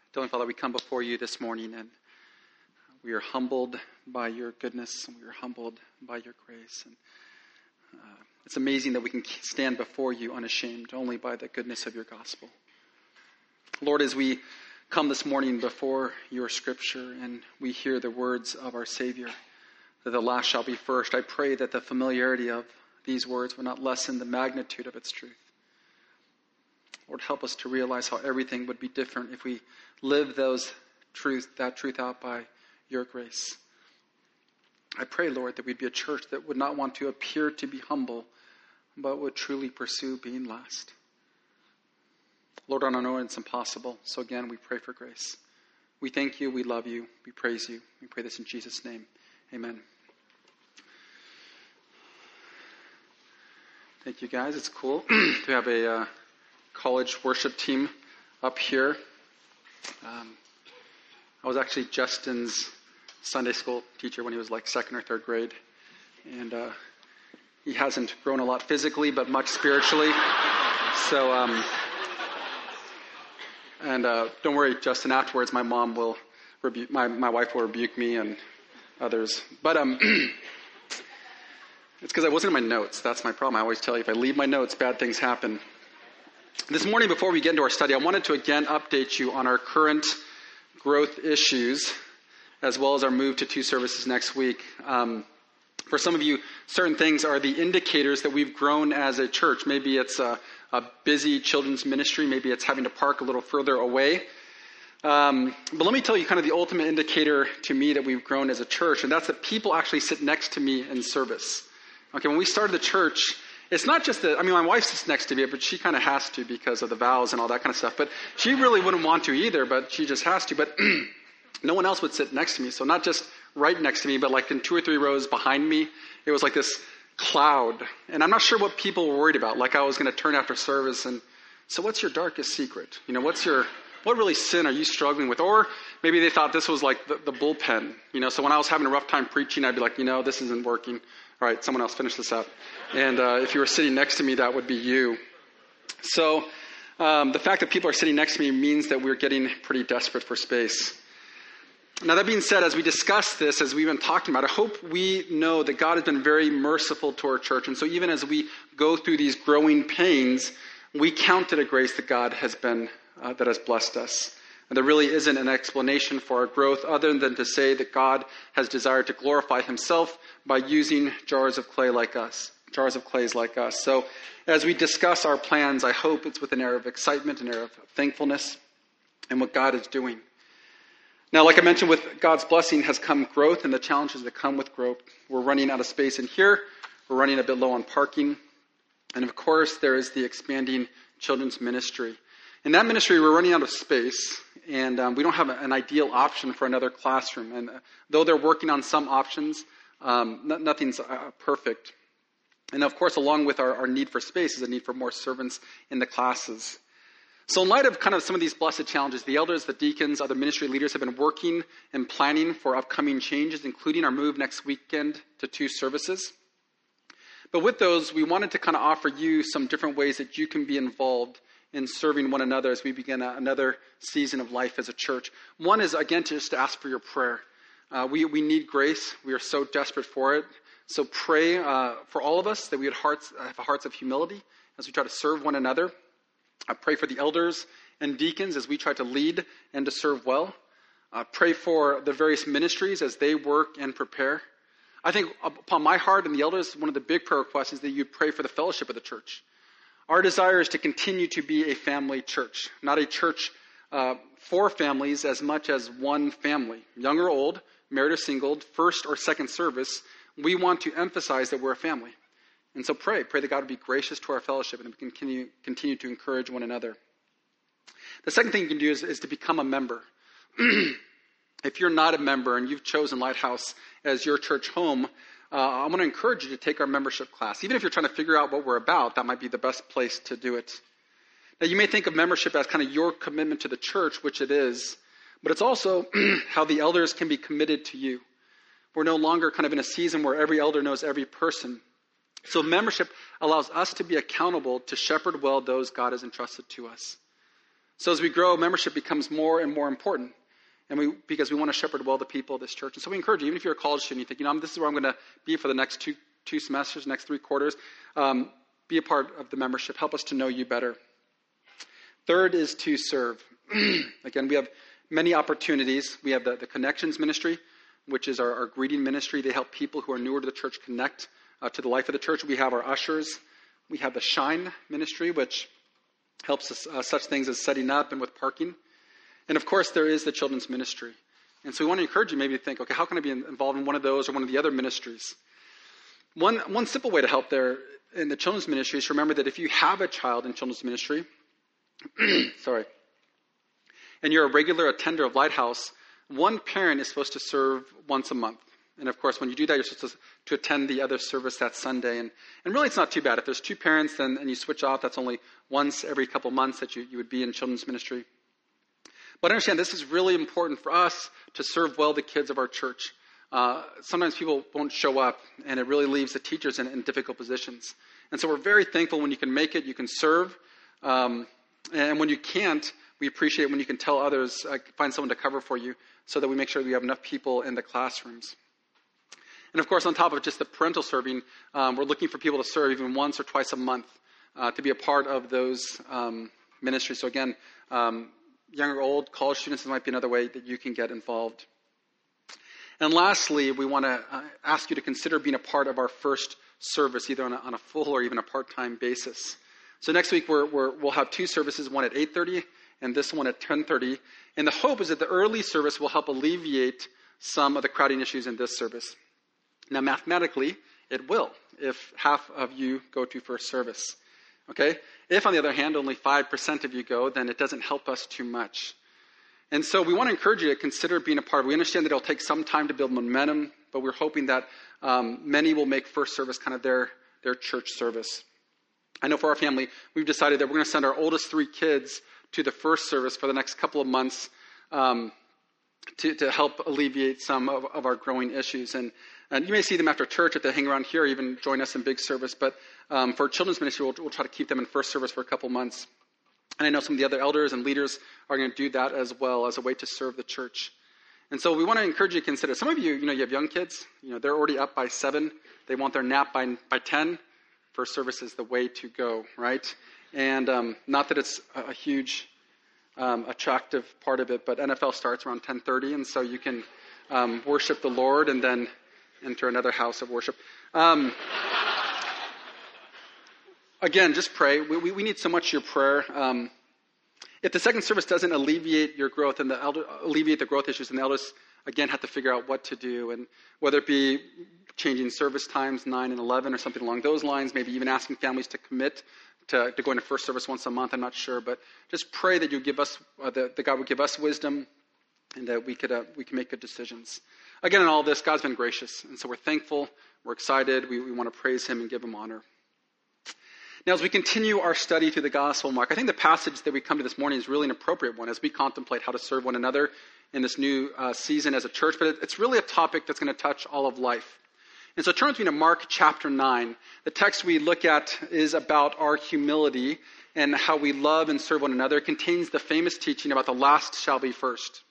Heavenly Father, we come before you this morning and we are humbled by your goodness and we are humbled by your grace. And it's amazing that we can stand before you unashamed only by the goodness of your gospel. Lord, as we come this morning before your scripture and we hear the words of our Savior, that the last shall be first, I pray that the familiarity of these words will not lessen the magnitude of its truth. Lord, help us to realize how everything would be different if we live that truth out by your grace. I pray, Lord, that we'd be a church that would not want to appear to be humble, but would truly pursue being last. Lord, I know it's impossible, so again, we pray for grace. We thank you, we love you, we praise you. We pray this in Jesus' name. Amen. Thank you, guys. It's cool to have a college worship team up here. I was actually Justin's Sunday school teacher when he was like second or third grade. And he hasn't grown a lot physically, but much spiritually. So, don't worry, Justin, afterwards my mom will rebuke, my wife will rebuke me and others. But it's because I wasn't in my notes. That's my problem. I always tell you, if I leave my notes, bad things happen. This morning, before we get into our study, I wanted to again update you on our current growth issues, as well as our move to 2 services next week. For some of you, certain things are the indicators that we've grown as a church. Maybe it's a busy children's ministry. Maybe it's having to park a little further away. But let me tell you kind of the ultimate indicator to me that we've grown as a church, and that's that people actually sit next to me in service. Okay, when we started the church, it's not just that, my wife sits next to me, but she kind of has to because of the vows and all that kind of stuff. But she really wouldn't want to either, but she just has to. But no one else would sit next to me. So not just right next to me, but like in 2 or 3 rows behind me, it was like this cloud. And I'm not sure what people were worried about. Like I was going to turn after service and, so what's your darkest secret? What really sin are you struggling with? Or maybe they thought this was like the bullpen. So when I was having a rough time preaching, I'd be like, this isn't working. All right, someone else finish this up. And if you were sitting next to me, that would be you. So the fact that people are sitting next to me means that we're getting pretty desperate for space. Now, that being said, as we discuss this, as we've been talking about, I hope we know that God has been very merciful to our church. And so even as we go through these growing pains, we count it a grace that God has been, that has blessed us. And there really isn't an explanation for our growth other than to say that God has desired to glorify himself by using jars of clays like us. So as we discuss our plans, I hope it's with an air of excitement, an air of thankfulness, and what God is doing. Now, like I mentioned, with God's blessing has come growth and the challenges that come with growth. We're running out of space in here. We're running a bit low on parking. And of course, there is the expanding children's ministry. In that ministry, we're running out of space, and we don't have an ideal option for another classroom. And though they're working on some options, nothing's perfect. And of course, along with our need for space is a need for more servants in the classes. So in light of kind of some of these blessed challenges, the elders, the deacons, other ministry leaders have been working and planning for upcoming changes, including our move next weekend to 2 services. But with those, we wanted to kind of offer you some different ways that you can be involved in serving one another as we begin another season of life as a church. One is, again, just to ask for your prayer. We need grace. We are so desperate for it. So pray for all of us that we would have hearts of humility as we try to serve one another. I pray for the elders and deacons as we try to lead and to serve well. Pray for the various ministries as they work and prepare. I think upon my heart and the elders, one of the big prayer requests is that you pray for the fellowship of the church. Our desire is to continue to be a family church, not a church for families as much as one family. Young or old, married or single, first or second service, we want to emphasize that we're a family. And so pray that God would be gracious to our fellowship and we can continue to encourage one another. The second thing you can do is to become a member. If you're not a member and you've chosen Lighthouse as your church home, I want to encourage you to take our membership class. Even if you're trying to figure out what we're about, that might be the best place to do it. Now, you may think of membership as kind of your commitment to the church, which it is, but it's also how the elders can be committed to you. We're no longer kind of in a season where every elder knows every person. So membership allows us to be accountable to shepherd well those God has entrusted to us. So as we grow, membership becomes more and more important, because we want to shepherd well the people of this church. And so we encourage you, even if you're a college student, you think, this is where I'm going to be for the next two semesters, next 3 quarters, be a part of the membership. Help us to know you better. Third is to serve. Again, we have many opportunities. We have the Connections Ministry, which is our greeting ministry. They help people who are newer to the church connect to the life of the church. We have our ushers. We have the Shine Ministry, which helps us such things as setting up and with parking. And of course, there is the Children's Ministry. And so we want to encourage you maybe to think, okay, how can I be involved in one of those or one of the other ministries? One simple way to help there in the Children's Ministry is to remember that if you have a child in Children's Ministry, and you're a regular attender of Lighthouse, one parent is supposed to serve once a month. And of course, when you do that, you're supposed to attend the other service that Sunday. And really, it's not too bad. If there's 2 parents and you switch off, that's only once every couple months that you would be in Children's Ministry. But understand, this is really important for us to serve well the kids of our church. Sometimes people won't show up, and it really leaves the teachers in difficult positions. And so we're very thankful when you can make it, you can serve. And when you can't, we appreciate when you can tell others, find someone to cover for you, so that we make sure we have enough people in the classrooms. And of course, on top of just the parental serving, we're looking for people to serve even once or twice a month to be a part of those ministries. So again, young or old, college students, this might be another way that you can get involved. And lastly, we want to ask you to consider being a part of our first service, either on a full or even a part-time basis. So next week, we'll have 2 services, one at 8:30 and this one at 10:30. And the hope is that the early service will help alleviate some of the crowding issues in this service. Now, mathematically, it will if half of you go to first service. Okay? If, on the other hand, only 5% of you go, then it doesn't help us too much. And so we want to encourage you to consider being a part of it. We understand that it'll take some time to build momentum, but we're hoping that many will make first service kind of their church service. I know for our family, we've decided that we're going to send our oldest 3 kids to the first service for the next couple of months to help alleviate some of our growing issues. And you may see them after church if they hang around here or even join us in big service. But for children's ministry, we'll try to keep them in first service for a couple months. And I know some of the other elders and leaders are going to do that as well as a way to serve the church. And so we want to encourage you to consider. Some of you, you have young kids. They're already up by 7. They want their nap by 10. First service is the way to go, right? And not that it's a huge attractive part of it, but NFL starts around 10:30, and so you can worship the Lord and then enter another house of worship. Again, just pray. We need so much your prayer. If the second service doesn't alleviate your growth and alleviate the growth issues, then the elders, again, have to figure out what to do. And whether it be changing service times, 9 and 11, or something along those lines, maybe even asking families to commit to going to first service once a month, I'm not sure. But just pray that you give us, that God would give us wisdom and that we can make good decisions. Again, in all this, God's been gracious. And so we're thankful, we're excited, we want to praise him and give him honor. Now, as we continue our study through the Gospel of Mark, I think the passage that we come to this morning is really an appropriate one as we contemplate how to serve one another in this new season as a church. But it's really a topic that's going to touch all of life. And so turn with me to Mark chapter 9. The text we look at is about our humility and how we love and serve one another. It contains the famous teaching about the last shall be first.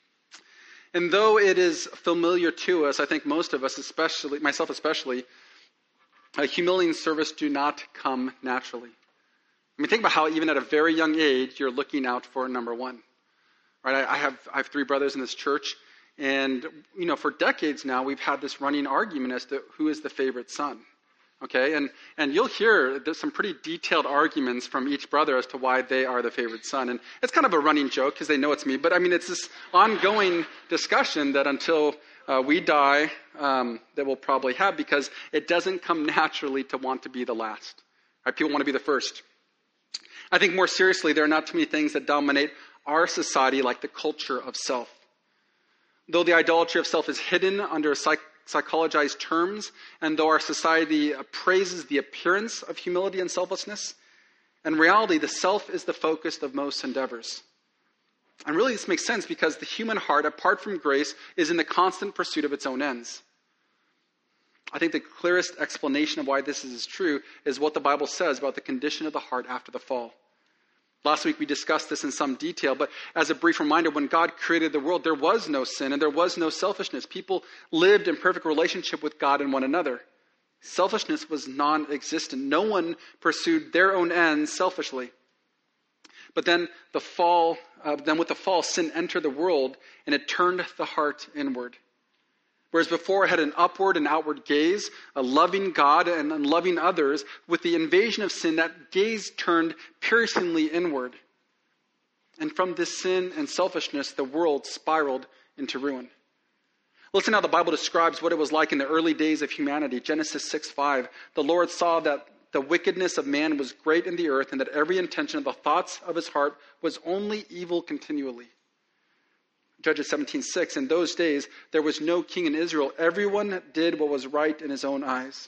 And though it is familiar to us, I think most of us, especially myself especially, humility and service do not come naturally. I mean, think about how even at a very young age, you're looking out for number one. Right? I have 3 brothers in this church, and for decades now, we've had this running argument as to who is the favorite son. Okay, and you'll hear there's some pretty detailed arguments from each brother as to why they are the favorite son. And it's kind of a running joke because they know it's me. But I mean, it's this ongoing discussion that until we die, that we'll probably have, because it doesn't come naturally to want to be the last. Right? People want to be the first. I think more seriously, there are not too many things that dominate our society like the culture of self. Though the idolatry of self is hidden under psychologized terms, and though our society praises the appearance of humility and selflessness, in reality, the self is the focus of most endeavors. And really this makes sense because the human heart, apart from grace, is in the constant pursuit of its own ends. I think the clearest explanation of why this is true is what the Bible says about the condition of the heart after the fall. Last week we discussed this in some detail, but as a brief reminder, when God created the world, there was no sin and there was no selfishness. People lived in perfect relationship with God and one another. Selfishness was non-existent. No one pursued their own ends selfishly. But then with the fall, sin entered the world and it turned the heart inward. Whereas before it had an upward and outward gaze, a loving God and loving others, with the invasion of sin, that gaze turned piercingly inward. And from this sin and selfishness, the world spiraled into ruin. Listen how the Bible describes what it was like in the early days of humanity. Genesis 6:5. The Lord saw that the wickedness of man was great in the earth, and that every intention of the thoughts of his heart was only evil continually. Judges 17:6. In those days, there was no king in Israel. Everyone did what was right in his own eyes.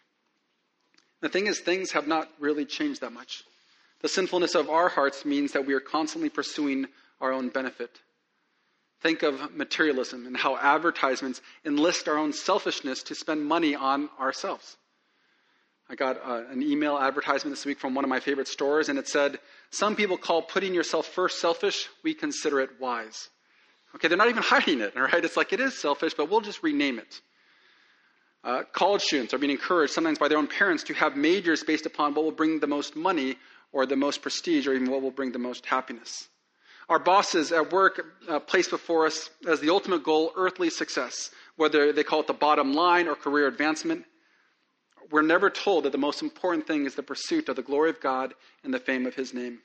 The thing is, things have not really changed that much. The sinfulness of our hearts means that we are constantly pursuing our own benefit. Think of materialism and how advertisements enlist our own selfishness to spend money on ourselves. I got an email advertisement this week from one of my favorite stores, and it said, "Some people call putting yourself first selfish. We consider it wise." Okay, they're not even hiding it, all right? It's like it is selfish, but we'll just rename it. College students are being encouraged, sometimes by their own parents, to have majors based upon what will bring the most money or the most prestige or even what will bring the most happiness. Our bosses at work place before us as the ultimate goal earthly success, whether they call it the bottom line or career advancement. We're never told that the most important thing is the pursuit of the glory of God and the fame of his name.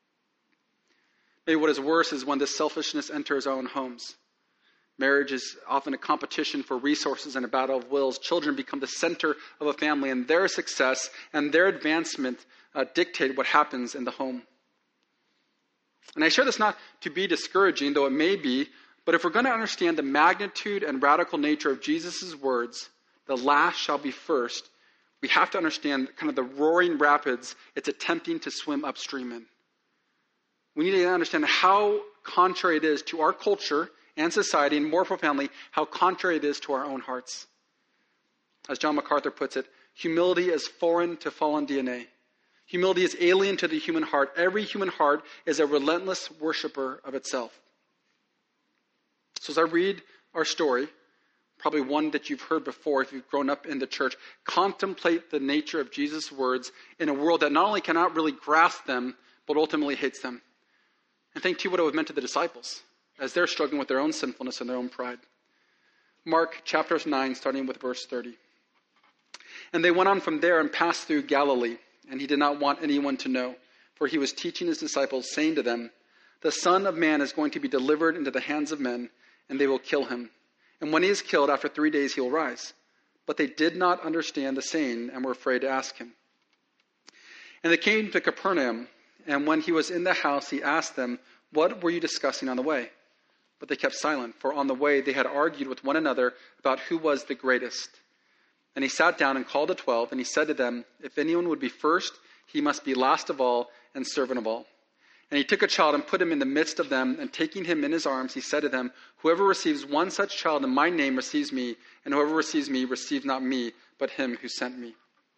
Maybe what is worse is when this selfishness enters our own homes. Marriage is often a competition for resources and a battle of wills. Children become the center of a family, and their success and their advancement dictate what happens in the home. And I share this not to be discouraging, though it may be, but if we're going to understand the magnitude and radical nature of Jesus' words, the last shall be first, we have to understand kind of the roaring rapids it's attempting to swim upstream in. We need to understand how contrary it is to our culture and society, and more profoundly, how contrary it is to our own hearts. As John MacArthur puts it, humility is foreign to fallen DNA. Humility is alien to the human heart. Every human heart is a relentless worshiper of itself. So as I read our story, probably one that you've heard before if you've grown up in the church, contemplate the nature of Jesus' words in a world that not only cannot really grasp them, but ultimately hates them. And think too what it would have meant to the disciples as they're struggling with their own sinfulness and their own pride. Mark chapter 9, starting with verse 30. And they went on from there and passed through Galilee, and he did not want anyone to know, for he was teaching his disciples, saying to them, "The Son of Man is going to be delivered into the hands of men, and they will kill him. And when he is killed, after 3 days he will rise." But they did not understand the saying and were afraid to ask him. And they came to Capernaum, and when he was in the house, he asked them, "What were you discussing on the way?" But they kept silent, for on the way they had argued with one another about who was the greatest. And he sat down and called the 12, and he said to them, "If anyone would be first, he must be last of all and servant of all." And he took a child and put him in the midst of them, and taking him in his arms, he said to them, "Whoever receives one such child in my name receives me, and whoever receives me receives not me, but him who sent me."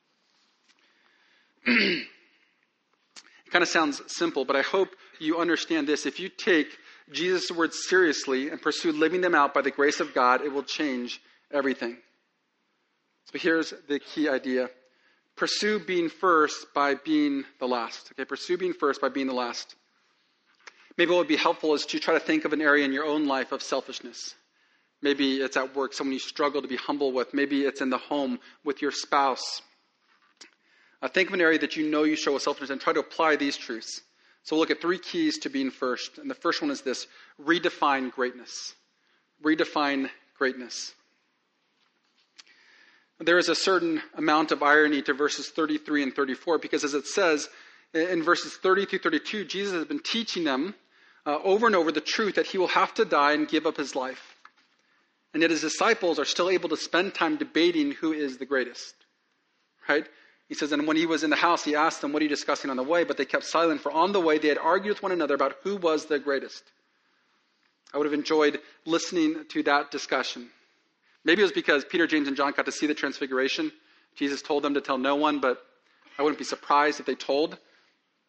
It kind of sounds simple, but I hope you understand this. If you take Jesus' words seriously and pursue living them out by the grace of God, it will change everything. So here's the key idea. Pursue being first by being the last. Okay, pursue being first by being the last. Maybe what would be helpful is to try to think of an area in your own life of selfishness. Maybe it's at work, someone you struggle to be humble with. Maybe it's in the home with your spouse. Think of an area that you know you show with selfishness and try to apply these truths. So we'll look at 3 keys to being first. And the first one is this: redefine greatness. Redefine greatness. There is a certain amount of irony to verses 33 and 34, because as it says in verses 30 through 32, Jesus has been teaching them over and over the truth that he will have to die and give up his life. And yet his disciples are still able to spend time debating who is the greatest. Right? He says, and when he was in the house, he asked them, "What are you discussing on the way?" But they kept silent, for on the way they had argued with one another about who was the greatest. I would have enjoyed listening to that discussion. Maybe it was because Peter, James, and John got to see the transfiguration. Jesus told them to tell no one, but I wouldn't be surprised if they told.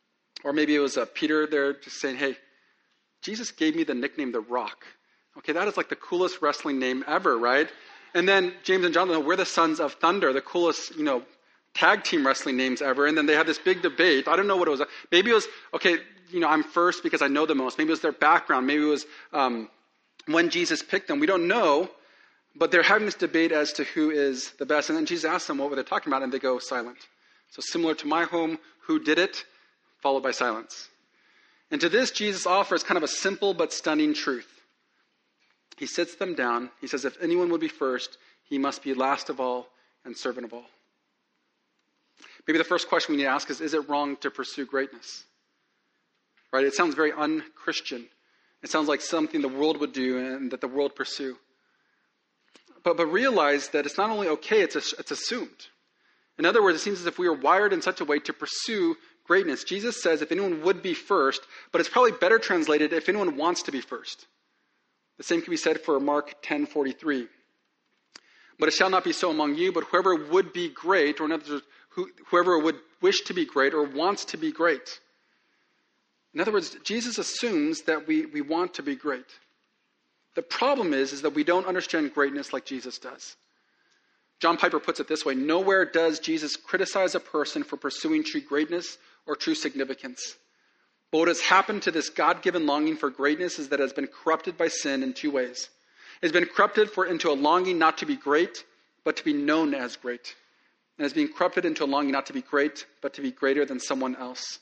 Or maybe it was Peter there just saying, hey, Jesus gave me the nickname The Rock. Okay, that is like the coolest wrestling name ever, right? And then James and John, we're the Sons of Thunder, the coolest, tag team wrestling names ever. And then they had this big debate. I don't know what it was. Maybe it was, okay, I'm first because I know the most. Maybe it was their background. Maybe it was when Jesus picked them. We don't know. But they're having this debate as to who is the best. And then Jesus asks them what were they talking about, and they go silent. So similar to my home, who did it, followed by silence. And to this, Jesus offers kind of a simple but stunning truth. He sits them down. He says, if anyone would be first, he must be last of all and servant of all. Maybe the first question we need to ask is it wrong to pursue greatness? Right? It sounds very un-Christian. It sounds like something the world would do and that the world pursue. But realize that it's not only okay, it's assumed. In other words, it seems as if we are wired in such a way to pursue greatness. Jesus says if anyone would be first, but it's probably better translated if anyone wants to be first. The same can be said for Mark 10:43. But it shall not be so among you, but whoever would be great, or in other words, whoever would wish to be great or wants to be great. In other words, Jesus assumes that we want to be great. The problem is that we don't understand greatness like Jesus does. John Piper puts it this way: nowhere does Jesus criticize a person for pursuing true greatness or true significance. But what has happened to this God-given longing for greatness is that it has been corrupted by sin in two ways. It has been corrupted into a longing not to be great, but to be known as great. And has been corrupted into a longing not to be great, but to be greater than someone else.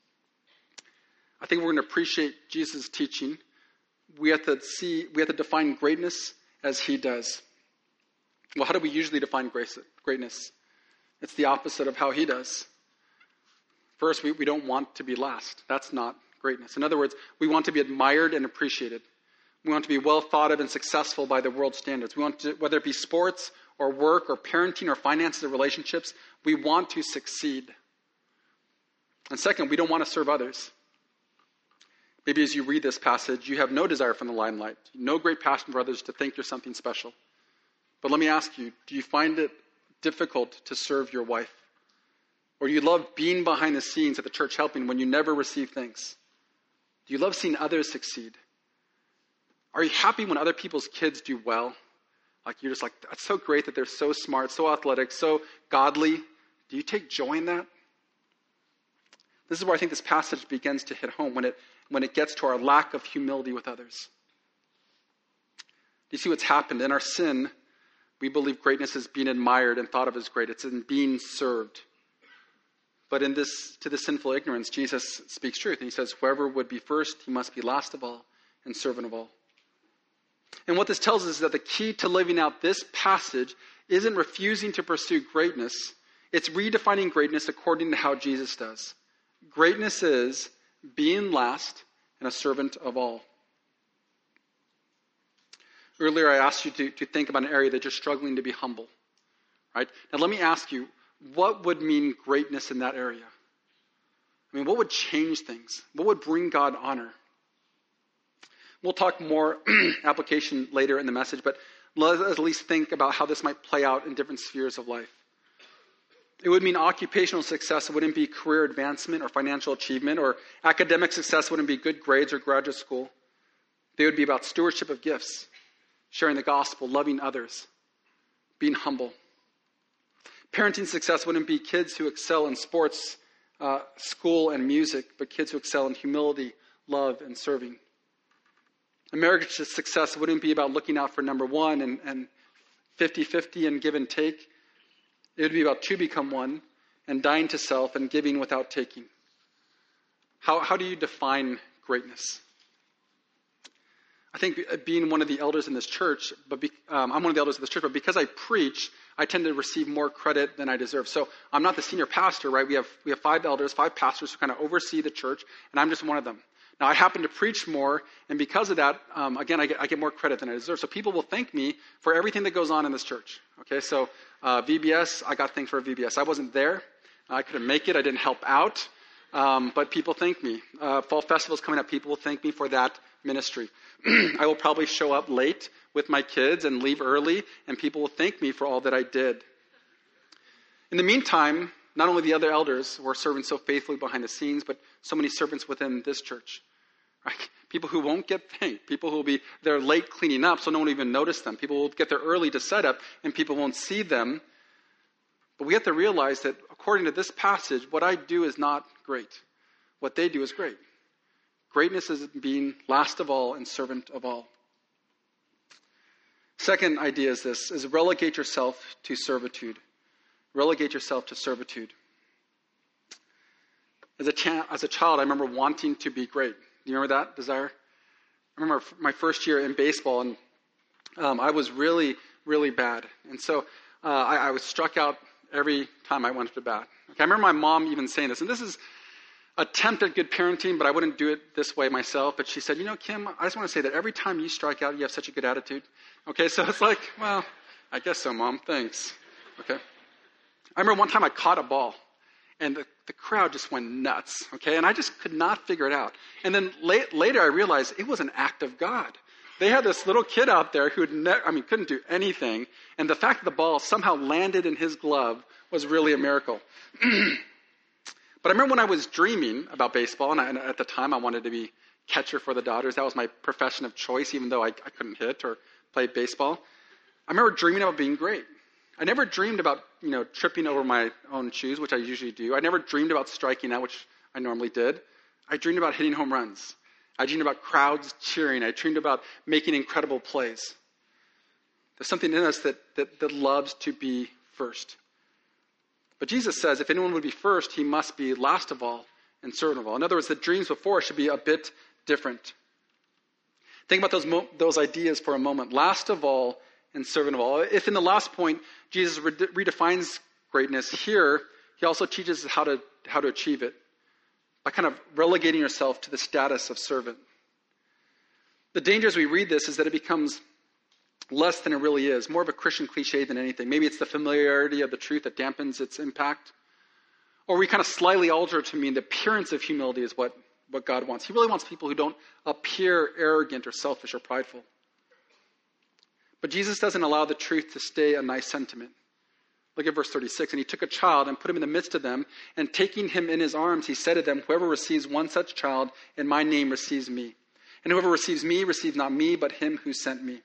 I think we're going to appreciate Jesus' teaching. We have to define greatness as he does. Well, how do we usually define greatness? It's the opposite of how he does. First, we don't want to be last. That's not greatness. In other words, we want to be admired and appreciated. We want to be well thought of and successful by the world's standards. We want to, whether it be sports or work or parenting or finances or relationships, we want to succeed. And second, we don't want to serve others. Maybe as you read this passage, you have no desire for the limelight, no great passion for others to think you're something special. But let me ask you, do you find it difficult to serve your wife? Or do you love being behind the scenes at the church helping when you never receive thanks? Do you love seeing others succeed? Are you happy when other people's kids do well? Like you're just like, that's so great that they're so smart, so athletic, so godly. Do you take joy in that? This is where I think this passage begins to hit home, when it gets to our lack of humility with others. Do you see what's happened? In our sin, we believe greatness is being admired and thought of as great. It's in being served. But to this sinful ignorance, Jesus speaks truth. And he says, whoever would be first, he must be last of all and servant of all. And what this tells us is that the key to living out this passage isn't refusing to pursue greatness. It's redefining greatness according to how Jesus does. Greatness is being last and a servant of all. Earlier, I asked you to think about an area that you're struggling to be humble. Right? Now, let me ask you, what would mean greatness in that area? I mean, what would change things? What would bring God honor? We'll talk more application later in the message, but let us at least think about how this might play out in different spheres of life. It would mean occupational success. It wouldn't be career advancement or financial achievement, or academic success wouldn't be good grades or graduate school. They would be about stewardship of gifts, sharing the gospel, loving others, being humble. Parenting success wouldn't be kids who excel in sports, school, and music, but kids who excel in humility, love, and serving. A marriage success wouldn't be about looking out for number one and 50-50 and give and take. It would be about two become one and dying to self and giving without taking. How do you define greatness? I think being one of the elders in this church, I'm one of the elders of this church, but because I preach, I tend to receive more credit than I deserve. So I'm not the senior pastor, right? We have 5 elders, 5 pastors who kind of oversee the church, and I'm just one of them. Now, I happen to preach more, and because of that, again, I get more credit than I deserve. So people will thank me for everything that goes on in this church. Okay, so VBS, I got thanked for VBS. I wasn't there. I couldn't make it. I didn't help out. But people thank me. Fall Festival's coming up. People will thank me for that ministry. I will probably show up late with my kids and leave early, and people will thank me for all that I did. In the meantime, not only the other elders who are serving so faithfully behind the scenes, but so many servants within this church. Right? People who won't get thanked. People who will be there late cleaning up so no one will even notice them. People will get there early to set up and people won't see them. But we have to realize that according to this passage, what I do is not great. What they do is great. Greatness is being last of all and servant of all. Second idea is this, is relegate yourself to servitude. Relegate yourself to servitude. As a child, I remember wanting to be great. Do you remember that desire? I remember my first year in baseball, and I was really, really bad. And so I was struck out every time I went to bat. Okay, I remember my mom even saying this, and this is attempt at good parenting, but I wouldn't do it this way myself. But she said, Kim, I just want to say that every time you strike out, you have such a good attitude. Okay, so it's like, well, I guess so, Mom. Thanks. Okay. I remember one time I caught a ball, and the crowd just went nuts, okay? And I just could not figure it out. And then later I realized it was an act of God. They had this little kid out there who couldn't do anything, and the fact that the ball somehow landed in his glove was really a miracle. But I remember when I was dreaming about baseball, and at the time I wanted to be catcher for the Dodgers. That was my profession of choice, even though I couldn't hit or play baseball. I remember dreaming about being great. I never dreamed about, tripping over my own shoes, which I usually do. I never dreamed about striking out, which I normally did. I dreamed about hitting home runs. I dreamed about crowds cheering. I dreamed about making incredible plays. There's something in us that loves to be first. But Jesus says if anyone would be first, he must be last of all and servant of all. In other words, the dreams before should be a bit different. Think about those ideas for a moment. Last of all and servant of all. If in the last point, Jesus redefines greatness, here he also teaches us how to achieve it by kind of relegating yourself to the status of servant. The danger as we read this is that it becomes less than it really is, more of a Christian cliche than anything. Maybe it's the familiarity of the truth that dampens its impact. Or we kind of slightly alter it to mean the appearance of humility is what God wants. He really wants people who don't appear arrogant or selfish or prideful. But Jesus doesn't allow the truth to stay a nice sentiment. Look at verse 36. And he took a child and put him in the midst of them, and taking him in his arms, he said to them, whoever receives one such child in my name receives me. And whoever receives me receives not me, but him who sent me.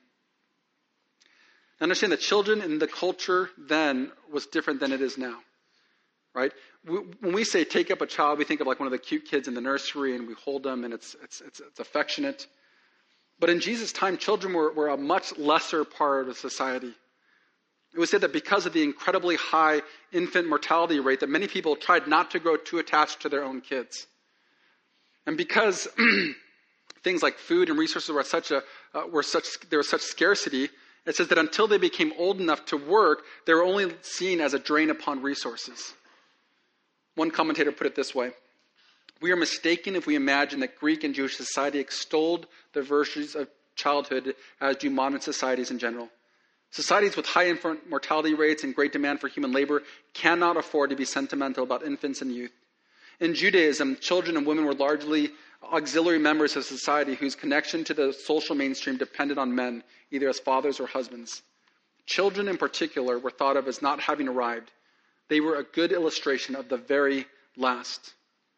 Now understand that children in the culture then was different than it is now. Right? When we say take up a child, we think of like one of the cute kids in the nursery, and we hold them, and it's affectionate. But in Jesus' time, children were a much lesser part of society. It was said that because of the incredibly high infant mortality rate, that many people tried not to grow too attached to their own kids. And because things like food and resources there was such scarcity, it says that until they became old enough to work, they were only seen as a drain upon resources. One commentator put it this way: we are mistaken if we imagine that Greek and Jewish society extolled the virtues of childhood as do modern societies in general. Societies with high infant mortality rates and great demand for human labor cannot afford to be sentimental about infants and youth. In Judaism, children and women were largely auxiliary members of society whose connection to the social mainstream depended on men, either as fathers or husbands. Children in particular were thought of as not having arrived. They were a good illustration of the very last.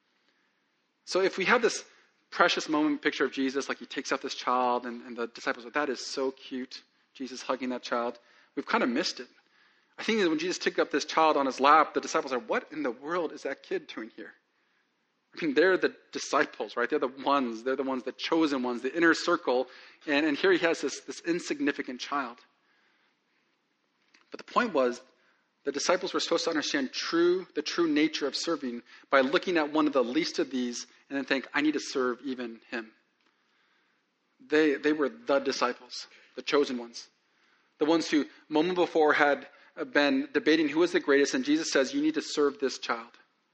So if we have this precious moment picture of Jesus, like he takes out this child and the disciples, that is so cute, Jesus hugging that child, we've kind of missed it. I think that when Jesus took up this child on his lap, the disciples are, what in the world is that kid doing here? I mean, they're the disciples, right? They're the ones, the chosen ones, the inner circle. And here he has this insignificant child. But the point was, the disciples were supposed to understand the true nature of serving by looking at one of the least of these and then think, I need to serve even him. They were the disciples, the chosen ones. The ones who, a moment before, had been debating who was the greatest, and Jesus says, you need to serve this child.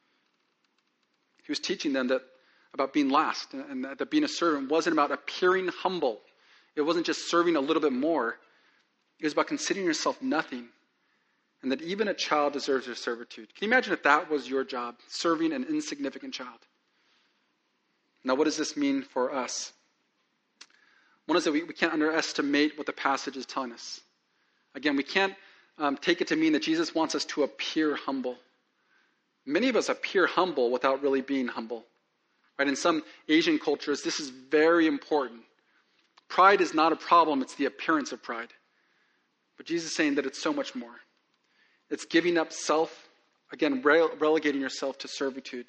He was teaching them about being last, and that being a servant wasn't about appearing humble. It wasn't just serving a little bit more. It was about considering yourself nothing, and that even a child deserves your servitude. Can you imagine if that was your job, serving an insignificant child? Now, what does this mean for us? One is that we can't underestimate what the passage is telling us. Again, we can't take it to mean that Jesus wants us to appear humble. Many of us appear humble without really being humble. Right? In some Asian cultures, this is very important. Pride is not a problem, it's the appearance of pride. But Jesus is saying that it's so much more. It's giving up self, again, relegating yourself to servitude.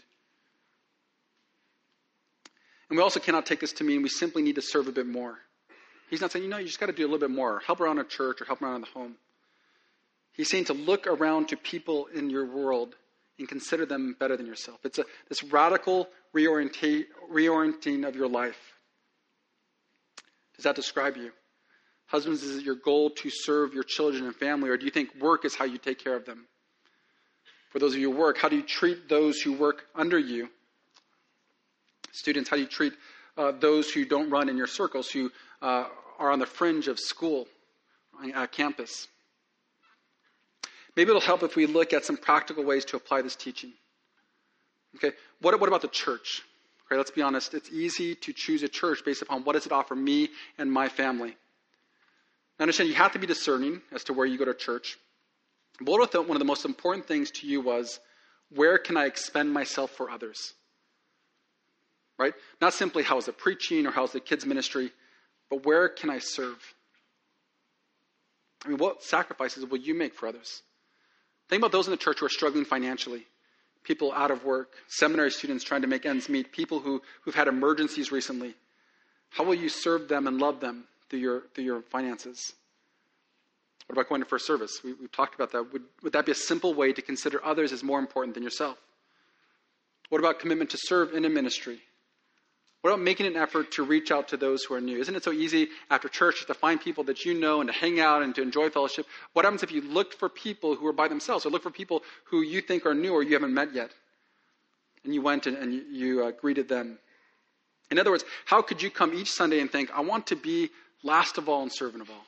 And we also cannot take this to mean we simply need to serve a bit more. He's not saying, you just got to do a little bit more. Help around a church or help around in the home. He's saying to look around to people in your world and consider them better than yourself. It's this radical reorienting of your life. Does that describe you? Husbands, is it your goal to serve your children and family, or do you think work is how you take care of them? For those of you who work, how do you treat those who work under you? Students, how do you treat those who don't run in your circles, who are on the fringe of school, campus? Maybe it'll help if we look at some practical ways to apply this teaching. Okay, what about the church? Okay, let's be honest. It's easy to choose a church based upon what does it offer me and my family. Now, understand, you have to be discerning as to where you go to church. But what if one of the most important things to you was, where can I expend myself for others? Right? Not simply how is the preaching or how is the kids' ministry, but where can I serve? I mean, what sacrifices will you make for others? Think about those in the church who are struggling financially. People out of work, seminary students trying to make ends meet, people who've had emergencies recently. How will you serve them and love them through your finances? What about going to first service? We've talked about that. Would that be a simple way to consider others as more important than yourself? What about commitment to serve in a ministry? What about making an effort to reach out to those who are new? Isn't it so easy after church to find people that you know and to hang out and to enjoy fellowship? What happens if you looked for people who are by themselves, or look for people who you think are new or you haven't met yet? And you went and you greeted them. In other words, how could you come each Sunday and think, I want to be last of all and servant of all?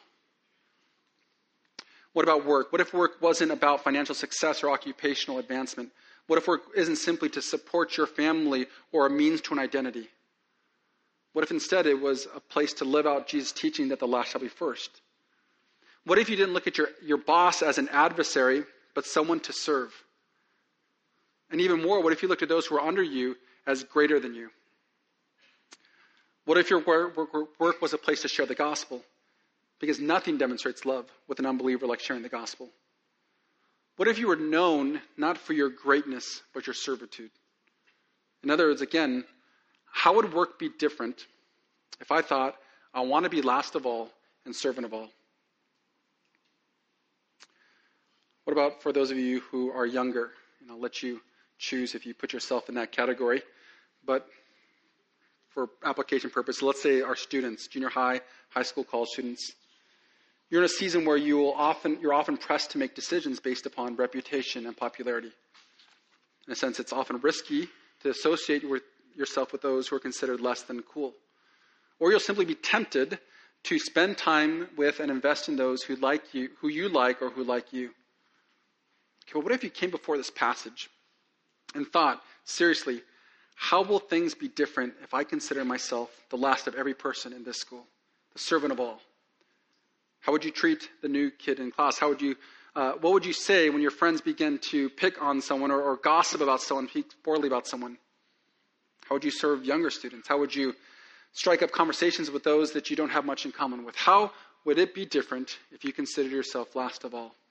What about work? What if work wasn't about financial success or occupational advancement? What if work isn't simply to support your family or a means to an identity? What if instead it was a place to live out Jesus' teaching that the last shall be first? What if you didn't look at your boss as an adversary, but someone to serve? And even more, what if you looked at those who are under you as greater than you? What if your work was a place to share the gospel? Because nothing demonstrates love with an unbeliever like sharing the gospel. What if you were known not for your greatness, but your servitude? In other words, again, how would work be different if I thought, I want to be last of all and servant of all? What about for those of you who are younger? And I'll let you choose if you put yourself in that category. But for application purposes, let's say our students, junior high, high school, college students. You're in a season where you're often pressed to make decisions based upon reputation and popularity. In a sense, it's often risky to associate yourself with those who are considered less than cool. Or you'll simply be tempted to spend time with and invest in those who like you, who you like, or who like you. Okay, well, what if you came before this passage and thought, seriously, how will things be different if I consider myself the last of every person in this school, the servant of all? How would you treat the new kid in class? What would you say when your friends begin to pick on someone or gossip about someone, speak poorly about someone? How would you serve younger students? How would you strike up conversations with those that you don't have much in common with? How would it be different if you considered yourself last of all?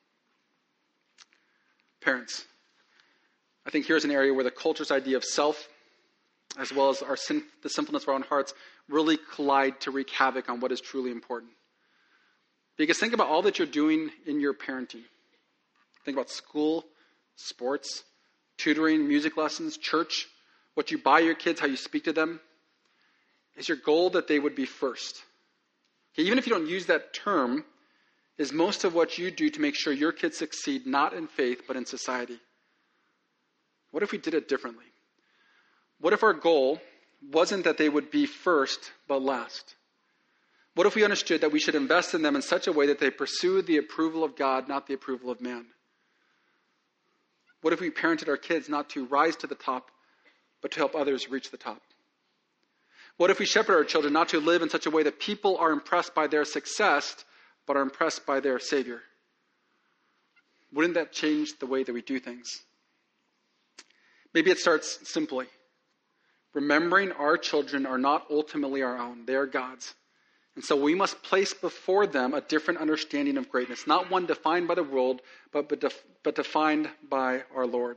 Parents, I think here's an area where the culture's idea of self, as well as the sinfulness of our own hearts, really collide to wreak havoc on what is truly important. Because think about all that you're doing in your parenting. Think about school, sports, tutoring, music lessons, church, what you buy your kids, how you speak to them. Is your goal that they would be first? Okay, even if you don't use that term, is most of what you do to make sure your kids succeed not in faith but in society. What if we did it differently? What if our goal wasn't that they would be first but last? What if we understood that we should invest in them in such a way that they pursue the approval of God, not the approval of man? What if we parented our kids not to rise to the top, but to help others reach the top? What if we shepherd our children not to live in such a way that people are impressed by their success, but are impressed by their Savior? Wouldn't that change the way that we do things? Maybe it starts simply. Remembering our children are not ultimately our own. They are God's. And so we must place before them a different understanding of greatness, not one defined by the world, but defined by our Lord.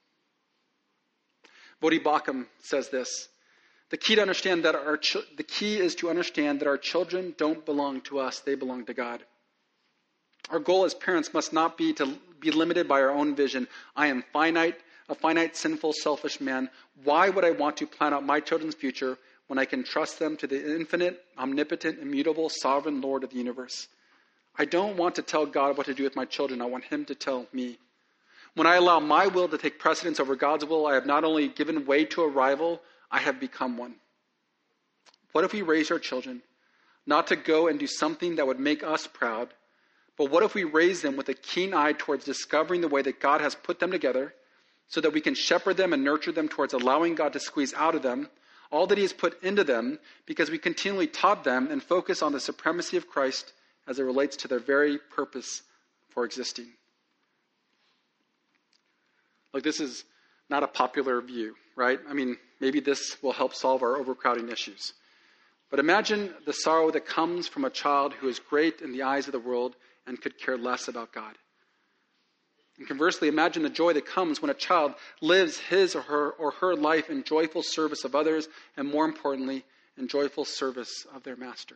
Voddie Baucham says this: the key is to understand that our children don't belong to us; they belong to God. Our goal as parents must not be to be limited by our own vision. I am finite, a finite, sinful, selfish man. Why would I want to plan out my children's future when I can trust them to the infinite, omnipotent, immutable, sovereign Lord of the universe? I don't want to tell God what to do with my children. I want him to tell me. When I allow my will to take precedence over God's will, I have not only given way to a rival, I have become one. What if we raise our children not to go and do something that would make us proud, but what if we raise them with a keen eye towards discovering the way that God has put them together so that we can shepherd them and nurture them towards allowing God to squeeze out of them all that he has put into them, because we continually taught them and focus on the supremacy of Christ as it relates to their very purpose for existing. Look, this is not a popular view, right? I mean, maybe this will help solve our overcrowding issues. But imagine the sorrow that comes from a child who is great in the eyes of the world and could care less about God. And conversely, imagine the joy that comes when a child lives his or her life in joyful service of others, and more importantly, in joyful service of their master.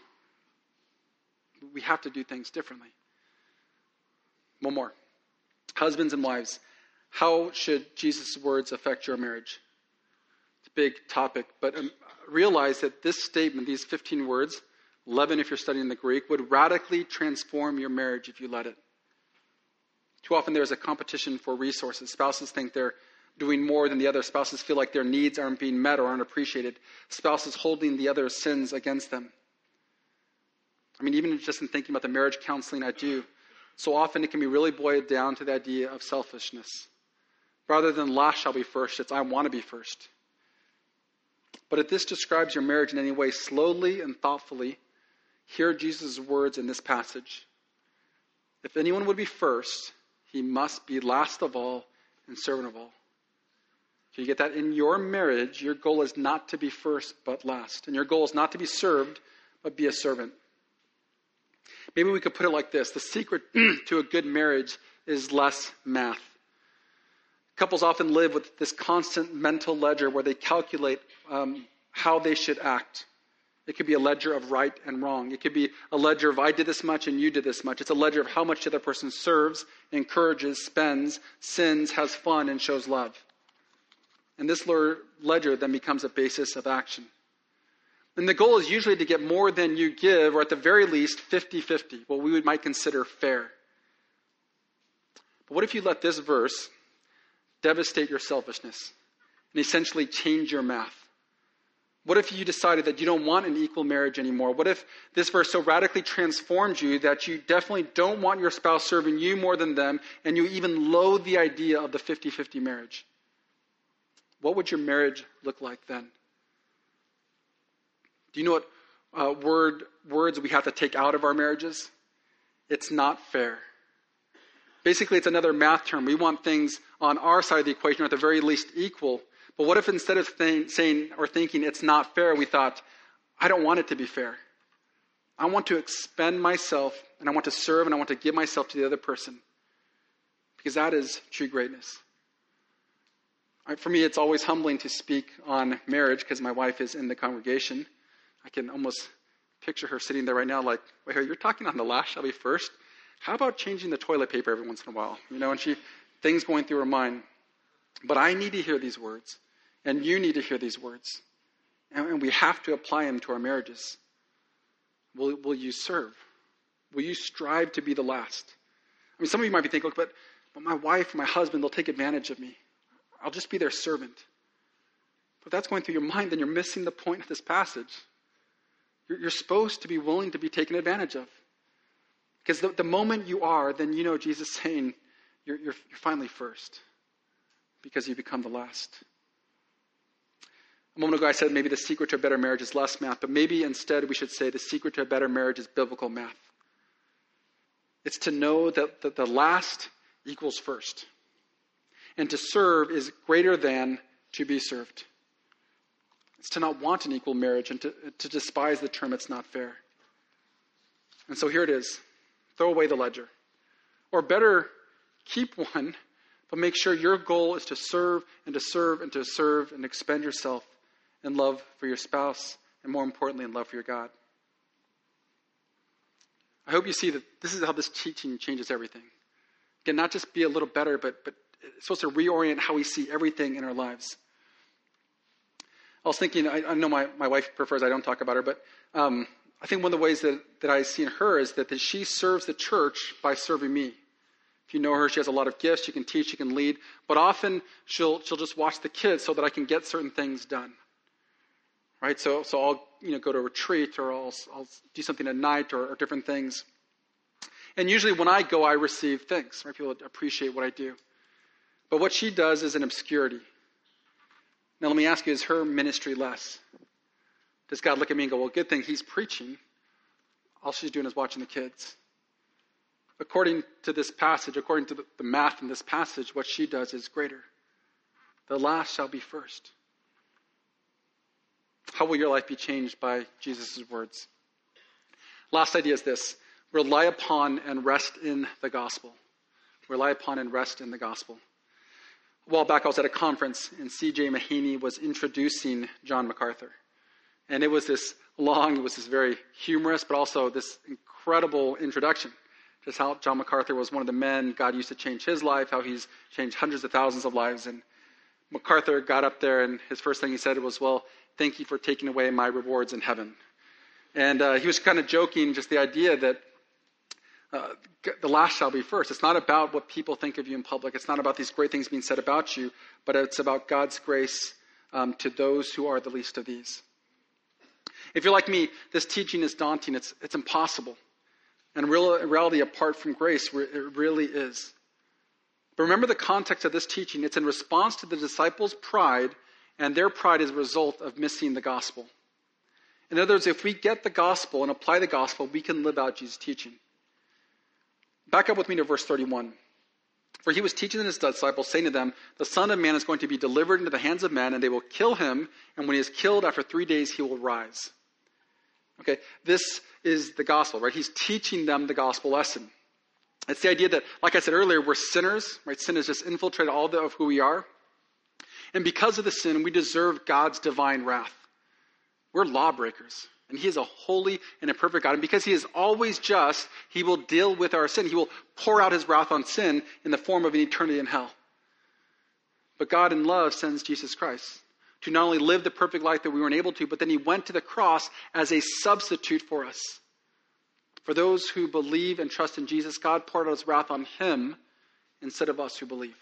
We have to do things differently. One more. Husbands and wives, how should Jesus' words affect your marriage? It's a big topic, but realize that this statement, these 15 words, 11 if you're studying the Greek, would radically transform your marriage if you let it. Too often there's a competition for resources. Spouses think they're doing more than the other. Spouses feel like their needs aren't being met or aren't appreciated. Spouses holding the other's sins against them. I mean, even just in thinking about the marriage counseling I do, so often it can be really boiled down to the idea of selfishness. Rather than last shall be first, it's I want to be first. But if this describes your marriage in any way, slowly and thoughtfully, hear Jesus' words in this passage. If anyone would be first, he must be last of all and servant of all. So you get that? In your marriage, your goal is not to be first but last. And your goal is not to be served but be a servant. Maybe we could put it like this. The secret to a good marriage is less math. Couples often live with this constant mental ledger where they calculate how they should act. It could be a ledger of right and wrong. It could be a ledger of I did this much and you did this much. It's a ledger of how much the other person serves, encourages, spends, sins, has fun, and shows love. And this ledger then becomes a basis of action. And the goal is usually to get more than you give, or at the very least 50-50, what we might consider fair. But what if you let this verse devastate your selfishness and essentially change your math? What if you decided that you don't want an equal marriage anymore? What if this verse so radically transforms you that you definitely don't want your spouse serving you more than them, and you even loathe the idea of the 50-50 marriage? What would your marriage look like then? Do you know what words we have to take out of our marriages? It's not fair. Basically, it's another math term. We want things on our side of the equation, or at the very least equal. But what if instead of saying or thinking it's not fair, we thought, I don't want it to be fair. I want to expend myself, and I want to serve, and I want to give myself to the other person. Because that is true greatness. For me, it's always humbling to speak on marriage because my wife is in the congregation. I can almost picture her sitting there right now like, wait, you're talking on the last shall be first? How about changing the toilet paper every once in a while? And things going through her mind. But I need to hear these words. And you need to hear these words. And we have to apply them to our marriages. Will you serve? Will you strive to be the last? I mean, some of you might be thinking, but my wife or my husband, they'll take advantage of me. I'll just be their servant. But if that's going through your mind, then you're missing the point of this passage. You're supposed to be willing to be taken advantage of. Because the moment you are, then you know Jesus saying, you're finally first. Because you become the last. A moment ago I said maybe the secret to a better marriage is less math, but maybe instead we should say the secret to a better marriage is biblical math. It's to know that the last equals first. And to serve is greater than to be served. It's to not want an equal marriage and to despise the term it's not fair. And so here it is. Throw away the ledger. Or better, keep one, but make sure your goal is to serve and to serve and to serve and expend yourself in love for your spouse and more importantly in love for your God. I hope you see that this is how this teaching changes everything. Again, not just be a little better, but it's supposed to reorient how we see everything in our lives. I was thinking, I know my wife prefers I don't talk about her, but I think one of the ways that I see in her is that she serves the church by serving me. If you know her, she has a lot of gifts. She can teach, she can lead. But often she'll just watch the kids so that I can get certain things done. Right? So I'll go to a retreat or I'll do something at night or different things. And usually when I go, I receive things. Right? People appreciate what I do. But what she does is in obscurity. Now let me ask you, is her ministry less? Does God look at me and go, well, good thing he's preaching. All she's doing is watching the kids. According to this passage, according to the math in this passage, what she does is greater. The last shall be first. How will your life be changed by Jesus' words? Last idea is this. Rely upon and rest in the gospel. Rely upon and rest in the gospel. A while back, I was at a conference, and C.J. Mahaney was introducing John MacArthur. And it was this very humorous, but also this incredible introduction. Just how John MacArthur was one of the men God used to change his life, how he's changed hundreds of thousands of lives. And MacArthur got up there, and his first thing he said was, well, thank you for taking away my rewards in heaven. And he was kind of joking, just the idea that the last shall be first. It's not about what people think of you in public. It's not about these great things being said about you, but it's about God's grace to those who are the least of these. If you're like me, this teaching is daunting. It's impossible. And in reality, apart from grace, it really is. But remember the context of this teaching. It's in response to the disciples' pride, and their pride is a result of missing the gospel. In other words, if we get the gospel and apply the gospel, we can live out Jesus' teaching. Back up with me to verse 31. For he was teaching his disciples, saying to them, the Son of Man is going to be delivered into the hands of men, and they will kill him, and when he is killed, after 3 days, he will rise. Okay, this is the gospel, right? He's teaching them the gospel lesson. It's the idea that, like I said earlier, we're sinners, right? Sin has just infiltrated all of who we are. And because of the sin, we deserve God's divine wrath. We're lawbreakers. And he is a holy and a perfect God. And because he is always just, he will deal with our sin. He will pour out his wrath on sin in the form of an eternity in hell. But God in love sends Jesus Christ to not only live the perfect life that we weren't able to, but then he went to the cross as a substitute for us. For those who believe and trust in Jesus, God poured out his wrath on him instead of us who believe.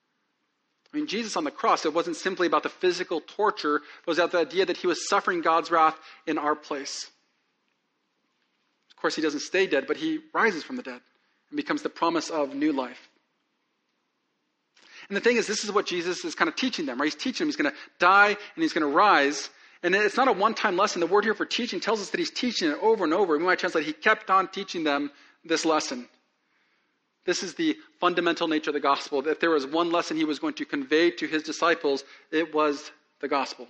I mean, Jesus on the cross, it wasn't simply about the physical torture. It was about the idea that he was suffering God's wrath in our place. Of course, he doesn't stay dead, but he rises from the dead and becomes the promise of new life. And the thing is, this is what Jesus is kind of teaching them, right? He's teaching them he's going to die and he's going to rise. And it's not a one-time lesson. The word here for teaching tells us that he's teaching it over and over. We might translate, he kept on teaching them this lesson. This is the fundamental nature of the gospel. If there was one lesson he was going to convey to his disciples, it was the gospel.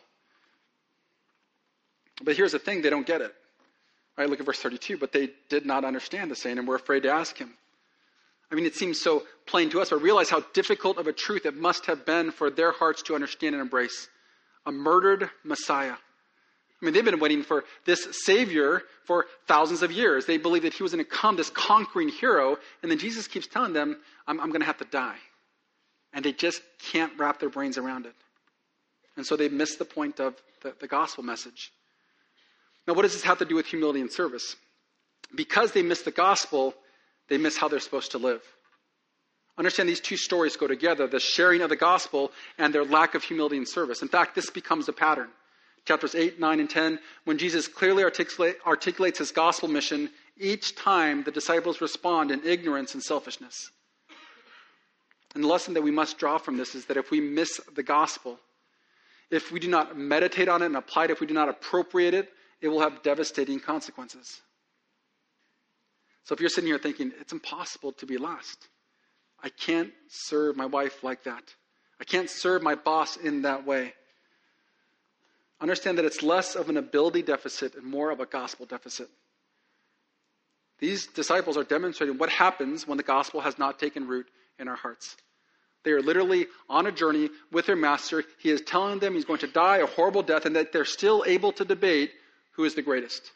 But here's the thing, they don't get it. Right, look at verse 32. But they did not understand the saying and were afraid to ask him. I mean, it seems so plain to us, but realize how difficult of a truth it must have been for their hearts to understand and embrace. A murdered Messiah. I mean, they've been waiting for this Savior for thousands of years. They believed that he was going to come, this conquering hero, and then Jesus keeps telling them, I'm going to have to die. And they just can't wrap their brains around it. And so they miss the point of the gospel message. Now, what does this have to do with humility and service? Because they miss the gospel, they miss how they're supposed to live. Understand these two stories go together, the sharing of the gospel and their lack of humility and service. In fact, this becomes a pattern. Chapters 8, 9, and 10, when Jesus clearly articulates his gospel mission, each time the disciples respond in ignorance and selfishness. And the lesson that we must draw from this is that if we miss the gospel, if we do not meditate on it and apply it, if we do not appropriate it, it will have devastating consequences. So if you're sitting here thinking, it's impossible to be last. I can't serve my wife like that. I can't serve my boss in that way. Understand that it's less of an ability deficit and more of a gospel deficit. These disciples are demonstrating what happens when the gospel has not taken root in our hearts. They are literally on a journey with their master. He is telling them he's going to die a horrible death, and that they're still able to debate who is the greatest.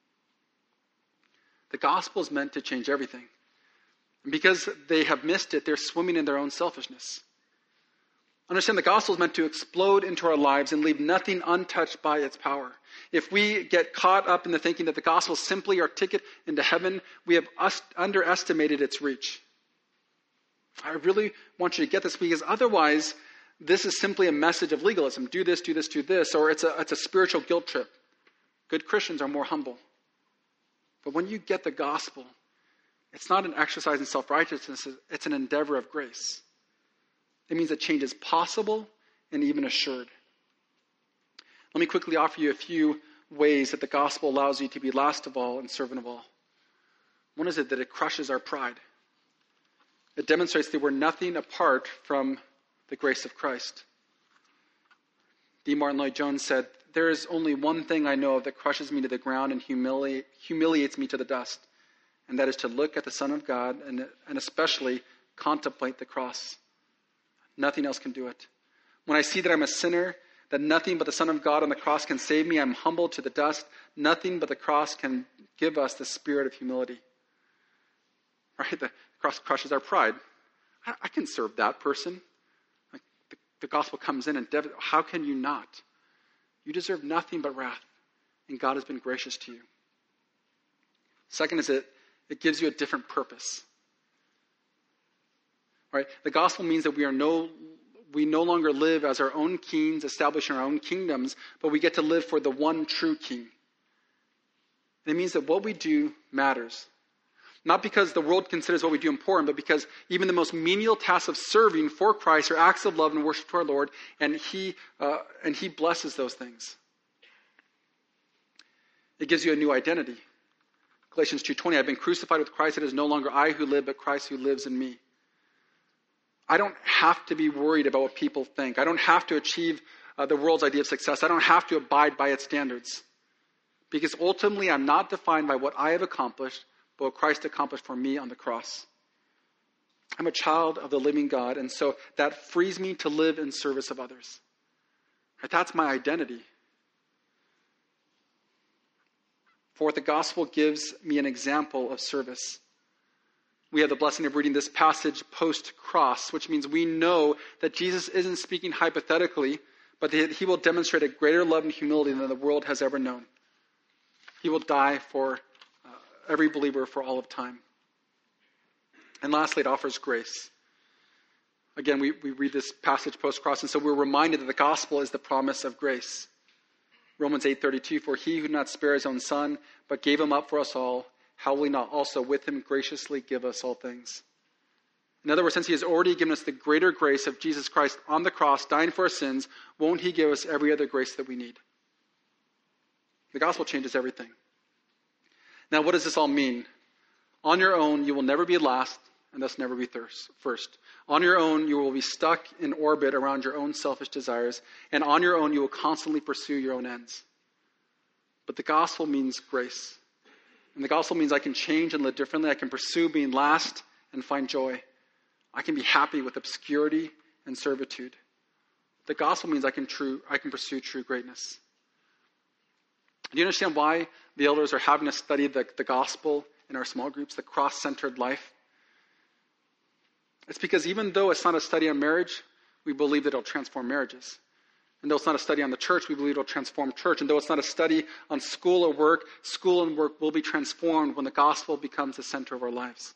The gospel is meant to change everything. And because they have missed it, they're swimming in their own selfishness. Understand, the gospel is meant to explode into our lives and leave nothing untouched by its power. If we get caught up in the thinking that the gospel is simply our ticket into heaven, we have underestimated its reach. I really want you to get this, because otherwise, this is simply a message of legalism. Do this, do this, do this, or it's a spiritual guilt trip. Good Christians are more humble. But when you get the gospel, it's not an exercise in self-righteousness, it's an endeavor of grace. It means that change is possible and even assured. Let me quickly offer you a few ways that the gospel allows you to be last of all and servant of all. One is that it crushes our pride. It demonstrates that we're nothing apart from the grace of Christ. D. Martin Lloyd-Jones said, "There is only one thing I know of that crushes me to the ground and humiliates me to the dust, and that is to look at the Son of God and especially contemplate the cross. Nothing else can do it. When I see that I'm a sinner, that nothing but the Son of God on the cross can save me, I'm humbled to the dust. Nothing but the cross can give us the spirit of humility." Right? The cross crushes our pride. I can serve that person. Like the gospel comes in and how can you not? You deserve nothing but wrath, and God has been gracious to you. Second is it gives you a different purpose. Right? The gospel means that we no longer live as our own kings, establishing our own kingdoms, but we get to live for the one true king. And it means that what we do matters. Not because the world considers what we do important, but because even the most menial tasks of serving for Christ are acts of love and worship to our Lord, and He blesses those things. It gives you a new identity. Galatians 2:20, "I've been crucified with Christ. It is no longer I who live, but Christ who lives in me." I don't have to be worried about what people think. I don't have to achieve the world's idea of success. I don't have to abide by its standards. Because ultimately, I'm not defined by what I have accomplished, but what Christ accomplished for me on the cross. I'm a child of the living God, and so that frees me to live in service of others. Right? That's my identity. Fourth, the gospel gives me an example of service. We have the blessing of reading this passage post-cross, which means we know that Jesus isn't speaking hypothetically, but that he will demonstrate a greater love and humility than the world has ever known. He will die for every believer for all of time. And lastly, it offers grace. Again, we read this passage post-cross, and so we're reminded that the gospel is the promise of grace. Romans 8:32, "For he who did not spare his own son, but gave him up for us all, how will he not also with him graciously give us all things?" In other words, since he has already given us the greater grace of Jesus Christ on the cross, dying for our sins, won't he give us every other grace that we need? The gospel changes everything. Now, what does this all mean? On your own, you will never be last, and thus never be first. On your own, you will be stuck in orbit around your own selfish desires, and on your own, you will constantly pursue your own ends. But the gospel means grace. And the gospel means I can change and live differently. I can pursue being last and find joy. I can be happy with obscurity and servitude. The gospel means I can pursue true greatness. Do you understand why the elders are having us study the gospel in our small groups, the cross-centered life? It's because even though it's not a study on marriage, we believe that it'll transform marriages. And though it's not a study on the church, we believe it'll transform church. And though it's not a study on school or work, school and work will be transformed when the gospel becomes the center of our lives.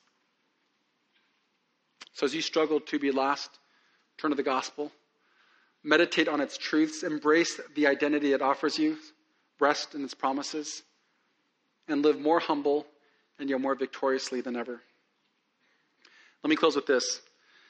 So as you struggle to be last, turn to the gospel. Meditate on its truths. Embrace the identity it offers you. Rest in its promises. And live more humble and yet more victoriously than ever. Let me close with this.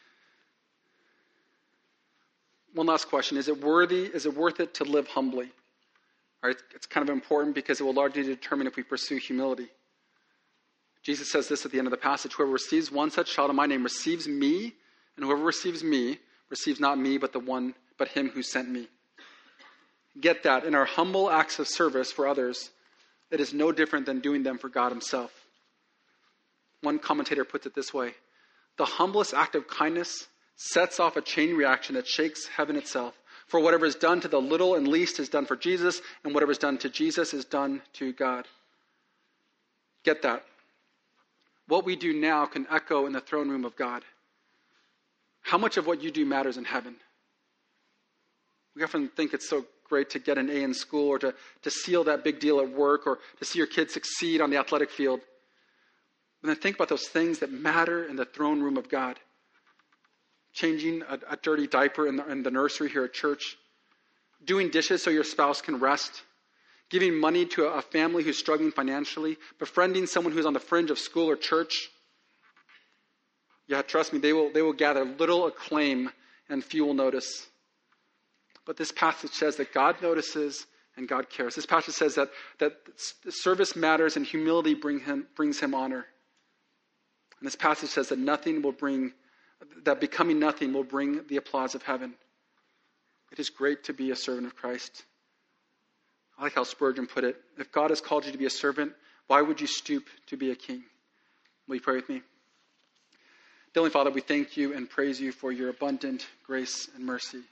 One last question. Is it worth it to live humbly? All right, it's kind of important because it will largely determine if we pursue humility. Jesus says this at the end of the passage: "Whoever receives one such child in my name receives me, and whoever receives me receives not me, but him who sent me. Get that. In our humble acts of service for others, it is no different than doing them for God himself. One commentator puts it this way: the humblest act of kindness sets off a chain reaction that shakes heaven itself. For whatever is done to the little and least is done for Jesus, and whatever is done to Jesus is done to God. Get that. What we do now can echo in the throne room of God. How much of what you do matters in heaven? We often think it's so great to get an A in school, or to seal that big deal at work, or to see your kids succeed on the athletic field. And then think about those things that matter in the throne room of God. Changing a dirty diaper in the nursery here at church. Doing dishes so your spouse can rest. Giving money to a family who's struggling financially. Befriending someone who's on the fringe of school or church. Yeah, trust me, they will gather little acclaim and few will notice. But this passage says that God notices and God cares. This passage says that service matters and humility brings him honor. And this passage says that becoming nothing will bring the applause of heaven. It is great to be a servant of Christ. I like how Spurgeon put it: if God has called you to be a servant, why would you stoop to be a king? Will you pray with me? Heavenly Father, we thank you and praise you for your abundant grace and mercy.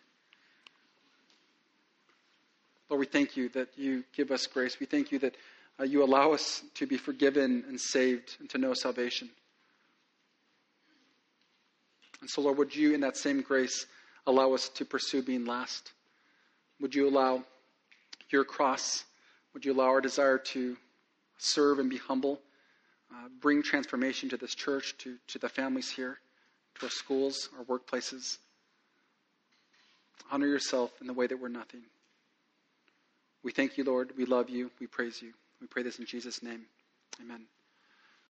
Lord, we thank you that you give us grace. We thank you that you allow us to be forgiven and saved and to know salvation. And so, Lord, would you, in that same grace, allow us to pursue being last? Would you allow your cross, would you allow our desire to serve and be humble, bring transformation to this church, to the families here, to our schools, our workplaces? Honor yourself in the way that we're nothing. We thank you, Lord. We love you. We praise you. We pray this in Jesus' name. Amen.